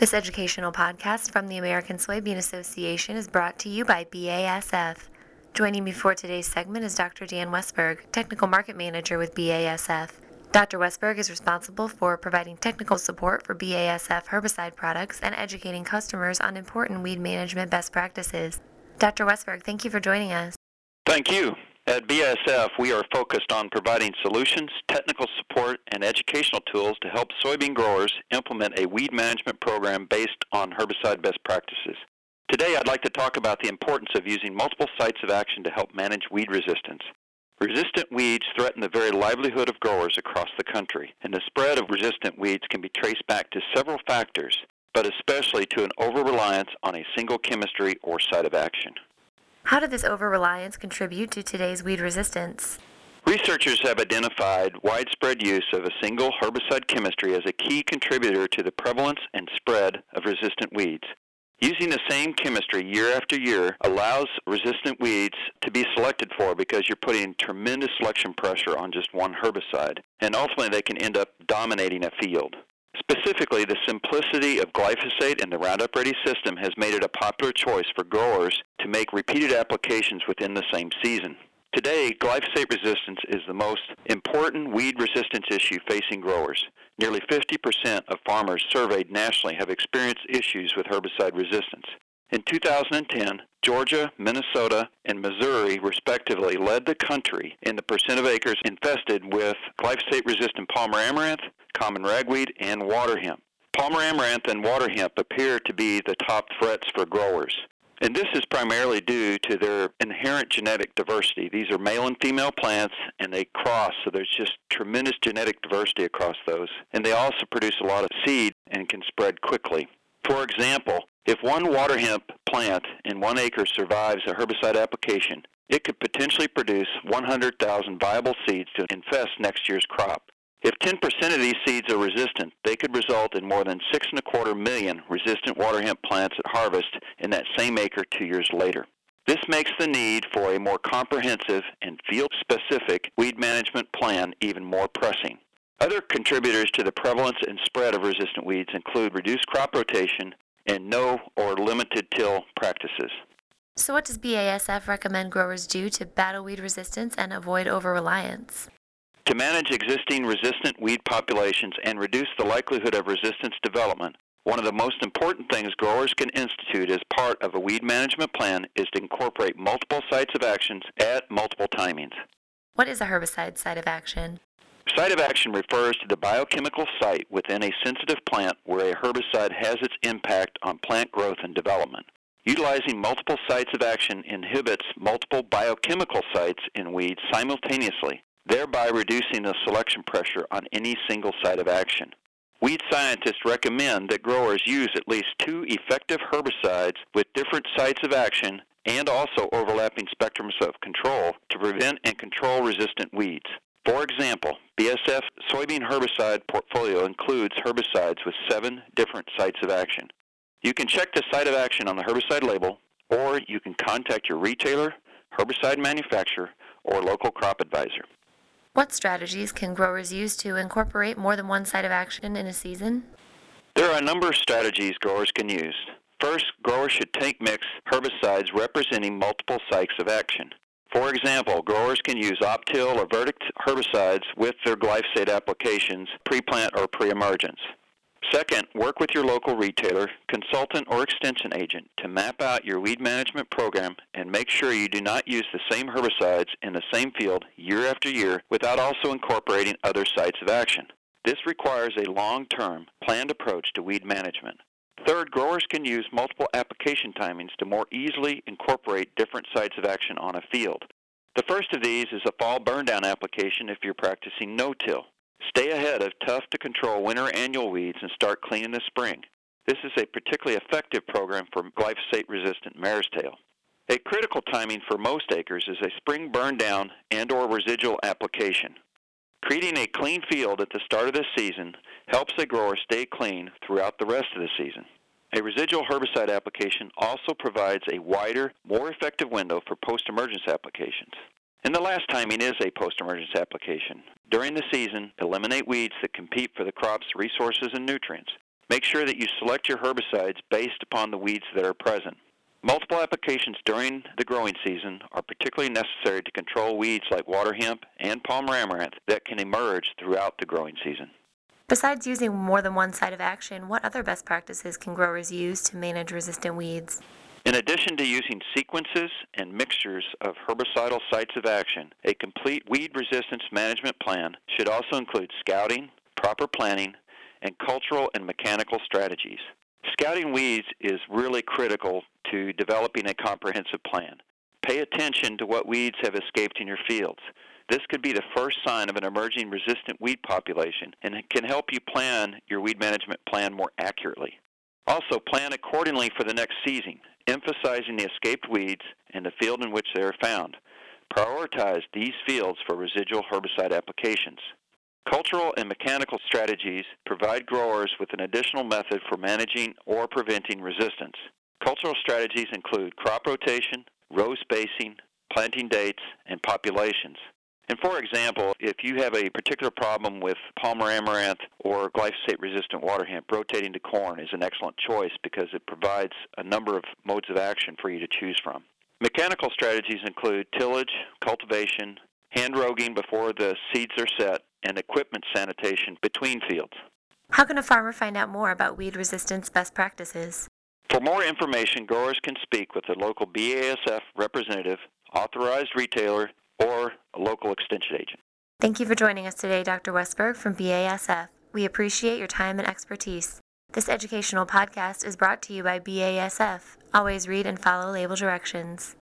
This educational podcast from the American Soybean Association is brought to you by BASF. Joining me for today's segment is Dr. Dan Westberg, Technical Market Manager with BASF. Dr. Westberg is responsible for providing technical support for BASF herbicide products and educating customers on important weed management best practices. Dr. Westberg, thank you for joining us. Thank you. At BASF, we are focused on providing solutions, technical support, and educational tools to help soybean growers implement a weed management program based on herbicide best practices. Today, I'd like to talk about the importance of using multiple sites of action to help manage weed resistance. Resistant weeds threaten the very livelihood of growers across the country, and the spread of resistant weeds can be traced back to several factors, but especially to an over-reliance on a single chemistry or site of action. How did this over-reliance contribute to today's weed resistance? Researchers have identified widespread use of a single herbicide chemistry as a key contributor to the prevalence and spread of resistant weeds. Using the same chemistry year after year allows resistant weeds to be selected for because you're putting tremendous selection pressure on just one herbicide, and ultimately they can end up dominating a field. Specifically, the simplicity of glyphosate and the Roundup Ready system has made it a popular choice for growers to make repeated applications within the same season. Today, glyphosate resistance is the most important weed resistance issue facing growers. Nearly 50% of farmers surveyed nationally have experienced issues with herbicide resistance. In 2010, Georgia, Minnesota, and Missouri respectively led the country in the percent of acres infested with glyphosate-resistant palmer amaranth, common ragweed, and water hemp. Palmer amaranth and water hemp appear to be the top threats for growers. And this is primarily due to their inherent genetic diversity. These are male and female plants, and they cross, so there's just tremendous genetic diversity across those. And they also produce a lot of seed and can spread quickly. For example, if one water hemp plant in 1 acre survives a herbicide application, it could potentially produce 100,000 viable seeds to infest next year's crop. If 10% of these seeds are resistant, they could result in more than 6.25 million resistant water hemp plants at harvest in that same acre 2 years later. This makes the need for a more comprehensive and field-specific weed management plan even more pressing. Other contributors to the prevalence and spread of resistant weeds include reduced crop rotation and no or limited till practices. So what does BASF recommend growers do to battle weed resistance and avoid over-reliance? To manage existing resistant weed populations and reduce the likelihood of resistance development, one of the most important things growers can institute as part of a weed management plan is to incorporate multiple sites of actions at multiple timings. What is a herbicide site of action? Site of action refers to the biochemical site within a sensitive plant where a herbicide has its impact on plant growth and development. Utilizing multiple sites of action inhibits multiple biochemical sites in weeds simultaneously, thereby reducing the selection pressure on any single site of action. Weed scientists recommend that growers use at least 2 effective herbicides with different sites of action and also overlapping spectrums of control to prevent and control resistant weeds. For example, BASF's soybean herbicide portfolio includes herbicides with 7 different sites of action. You can check the site of action on the herbicide label, or you can contact your retailer, herbicide manufacturer, or local crop advisor. What strategies can growers use to incorporate more than one site of action in a season? There are a number of strategies growers can use. First, growers should tank mix herbicides representing multiple sites of action. For example, growers can use Optil or Verdict herbicides with their glyphosate applications pre-plant or pre-emergence. Second, work with your local retailer, consultant, or extension agent to map out your weed management program and make sure you do not use the same herbicides in the same field year after year without also incorporating other sites of action. This requires a long-term, planned approach to weed management. Third, growers can use multiple application timings to more easily incorporate different sites of action on a field. The first of these is a fall burn-down application if you're practicing no-till. Stay ahead of tough-to-control winter annual weeds and start cleaning this spring. This is a particularly effective program for glyphosate-resistant mare's tail. A critical timing for most acres is a spring burn-down and/or residual application. Creating a clean field at the start of the season helps a grower stay clean throughout the rest of the season. A residual herbicide application also provides a wider, more effective window for post-emergence applications. And the last timing is a post-emergence application. During the season, eliminate weeds that compete for the crop's resources and nutrients. Make sure that you select your herbicides based upon the weeds that are present. Multiple applications during the growing season are particularly necessary to control weeds like water hemp and palmer amaranth that can emerge throughout the growing season. Besides using more than one site of action, what other best practices can growers use to manage resistant weeds? In addition to using sequences and mixtures of herbicidal sites of action, a complete weed resistance management plan should also include scouting, proper planning, and cultural and mechanical strategies. Scouting weeds is really critical to developing a comprehensive plan. Pay attention to what weeds have escaped in your fields. This could be the first sign of an emerging resistant weed population and it can help you plan your weed management plan more accurately. Also, plan accordingly for the next season, emphasizing the escaped weeds and the field in which they are found. Prioritize these fields for residual herbicide applications. Cultural and mechanical strategies provide growers with an additional method for managing or preventing resistance. Cultural strategies include crop rotation, row spacing, planting dates, and populations. And for example, if you have a particular problem with palmer amaranth or glyphosate-resistant water hemp, rotating to corn is an excellent choice because it provides a number of modes of action for you to choose from. Mechanical strategies include tillage, cultivation, hand roguing before the seeds are set, and equipment sanitation between fields. How can a farmer find out more about weed resistance best practices? For more information, growers can speak with a local BASF representative, authorized retailer, or a local extension agent. Thank you for joining us today, Dr. Westberg from BASF. We appreciate your time and expertise. This educational podcast is brought to you by BASF. Always read and follow label directions.